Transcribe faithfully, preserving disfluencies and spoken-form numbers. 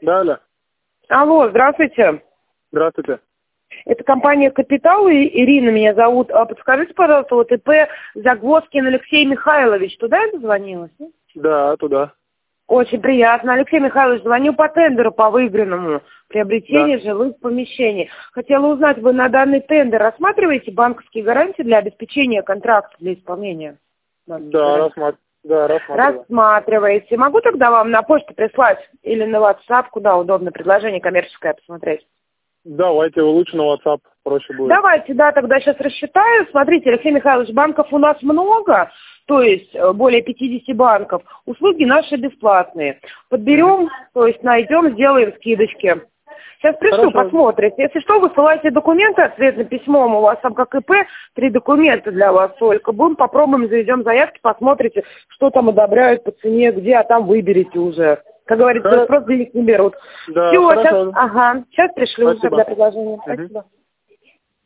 Да, Аля. Алло, здравствуйте. Здравствуйте. Это компания «Капитал», и Ирина меня зовут. А подскажите, пожалуйста, вот ИП Загвоздкин Алексей Михайлович, туда я дозвонилась? нет? Да, туда. Очень приятно. Алексей Михайлович, звоню по тендеру по выигранному приобретению Да. жилых помещений. Хотела узнать, вы на данный тендер рассматриваете банковские гарантии для обеспечения контракта для исполнения? Да, рассматриваю. Да, рассматриваю. Рассматриваете. Могу тогда вам на почту прислать или на WhatsApp, куда удобно, предложение коммерческое посмотреть? Давайте, лучше на WhatsApp, проще будет. Давайте, да, тогда сейчас рассчитаю. Смотрите, Алексей Михайлович, банков у нас много, то есть э, более пятидесяти банков. Услуги наши бесплатные. Подберем, то есть найдем, сделаем скидочки. Сейчас пришлю, Хорошо. посмотрите. Если что, высылайте документы ответным письмом. У вас там как ИП, три документа для вас только. Будем, попробуем, заведем заявки, посмотрите, что там одобряют по цене, где, а там выберите уже. Как говорится, Хорошо. просто денег не берут. Да, Все, хорошо. сейчас, ага, сейчас пришлю Спасибо. тогда предложение. Мгм. Спасибо.